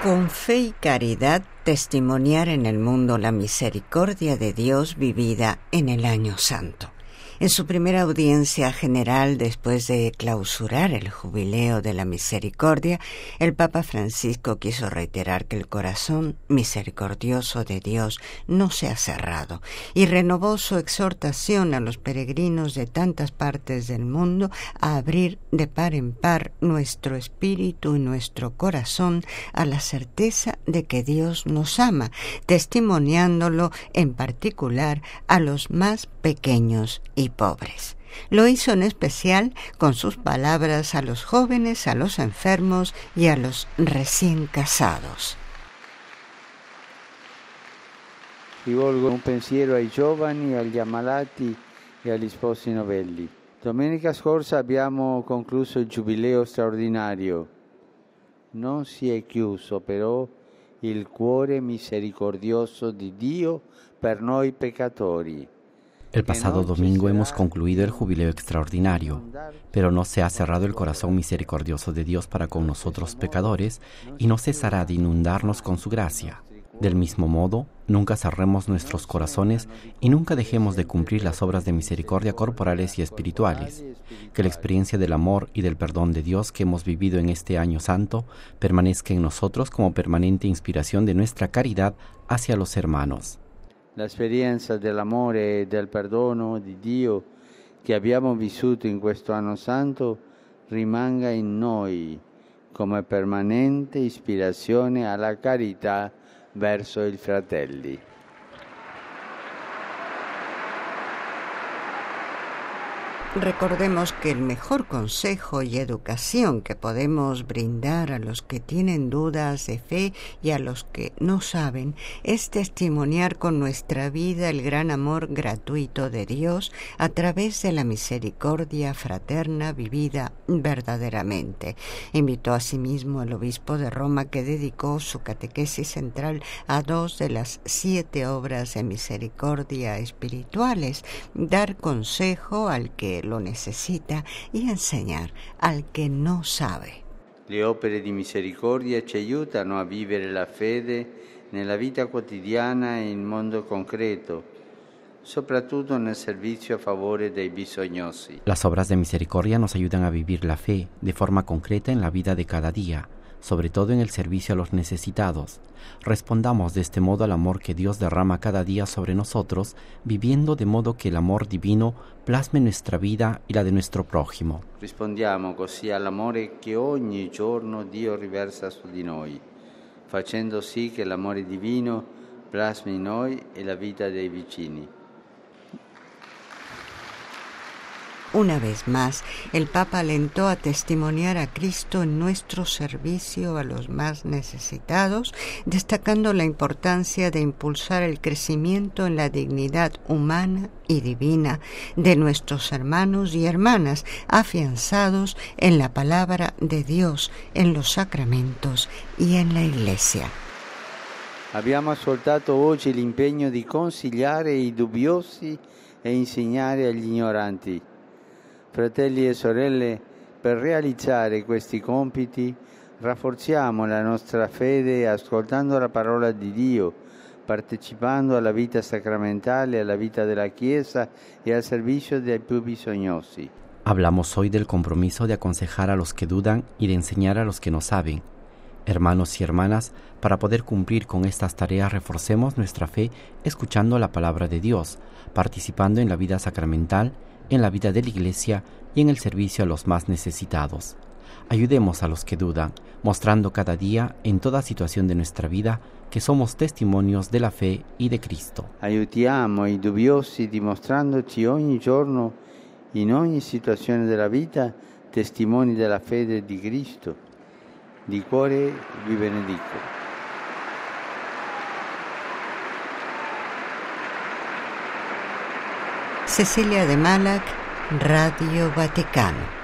Con fe y caridad, testimoniar en el mundo la misericordia de Dios vivida en el Año Santo. En su primera audiencia general, después de clausurar el Jubileo de la Misericordia, el Papa Francisco quiso reiterar que el corazón misericordioso de Dios no se ha cerrado y renovó su exhortación a los peregrinos de tantas partes del mundo a abrir de par en par nuestro espíritu y nuestro corazón a la certeza de que Dios nos ama, testimoniándolo en particular a los más pequeños y pobres. Lo hizo en especial con sus palabras a los jóvenes, a los enfermos y a los recién casados. Rivolgo un pensiero ai giovani, agli ammalati e agli sposi novelli. Domenica scorsa abbiamo concluso il Giubileo straordinario. Non si è chiuso però il cuore misericordioso di Dio per noi peccatori. El pasado domingo hemos concluido el Jubileo extraordinario, pero no se ha cerrado el corazón misericordioso de Dios para con nosotros pecadores y no cesará de inundarnos con su gracia. Del mismo modo, nunca cerremos nuestros corazones y nunca dejemos de cumplir las obras de misericordia corporales y espirituales. Que la experiencia del amor y del perdón de Dios que hemos vivido en este año santo permanezca en nosotros como permanente inspiración de nuestra caridad hacia los hermanos. La esperienza dell'amore e del perdono di Dio che abbiamo vissuto in questo anno santo rimanga in noi come permanente ispirazione alla carità verso i fratelli. Recordemos que el mejor consejo y educación que podemos brindar a los que tienen dudas de fe y a los que no saben es testimoniar con nuestra vida el gran amor gratuito de Dios a través de la misericordia fraterna vivida verdaderamente. Invitó asimismo al obispo de Roma, que dedicó su catequesis central a 2 de las 7 obras de misericordia espirituales, dar consejo al que lo necesita y enseñar al que no sabe. Le opere di misericordia ci aiutano a vivere la fede nella vita quotidiana e in mondo concreto, soprattutto nel servizio a favore dei bisognosi. Las obras de misericordia nos ayudan a vivir la fe de forma concreta en la vida de cada día, sobre todo en el servicio a los necesitados. Respondamos de este modo al amor que Dios derrama cada día sobre nosotros, viviendo de modo que el amor divino plasme nuestra vida y la de nuestro prójimo. Rispondiamo così all'amore che ogni giorno Dio riversa su di noi, facendo sì che l'amore divino plasmi in noi e la vita dei vicini. Una vez más, el Papa alentó a testimoniar a Cristo en nuestro servicio a los más necesitados, destacando la importancia de impulsar el crecimiento en la dignidad humana y divina de nuestros hermanos y hermanas, afianzados en la palabra de Dios, en los sacramentos y en la Iglesia. Abbiamo ascoltato oggi l'impegno di consigliare i dubbiosi e insegnare agli ignoranti. Fratelli e sorelle, per realizzare questi compiti rafforziamo la nostra fede ascoltando la parola di Dio, partecipando alla vita sacramentale, alla vita della Chiesa e al servizio dei più bisognosi. Hablamos hoy del compromiso de aconsejar a los que dudan y de enseñar a los que no saben. Hermanos y hermanas, para poder cumplir con estas tareas reforcemos nuestra fe escuchando la palabra de Dios, participando en la vida sacramental, en la vida de la Iglesia y en el servicio a los más necesitados. Ayudemos a los que dudan, mostrando cada día, en toda situación de nuestra vida, que somos testimonios de la fe y de Cristo. Aiutiamo i dubbiosi dimostrandoci ogni giorno, in ogni situazione della vita, testimoni della fede di Cristo. Di cuore vi benedico. Cecilia de Malac, Radio Vaticano.